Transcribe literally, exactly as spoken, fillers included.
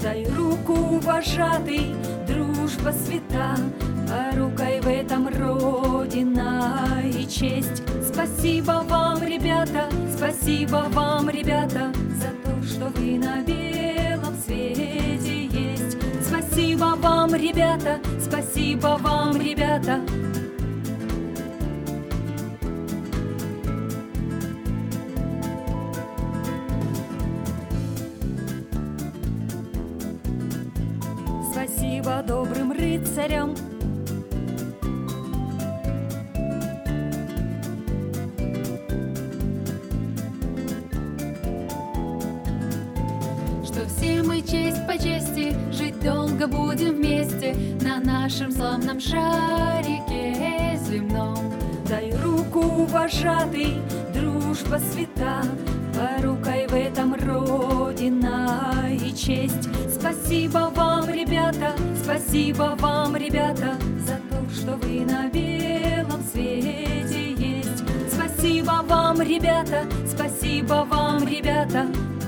Дай руку, вожатый, дружба свята, порукой в этом Родина и честь. Спасибо вам, ребята, спасибо вам, ребята, за то, что вы на белом свете есть. Спасибо вам, ребята, спасибо вам, ребята. Спасибо добрым рыцарям, что все мы честь по чести жить долго будем вместе на нашем славном шарике земном. Дай руку, вожатый, дружба свята, порукой в этом Родина и честь. Спасибо вам, ребята, спасибо вам, ребята, за то, что вы на белом свете есть. Спасибо вам, ребята, спасибо вам, ребята.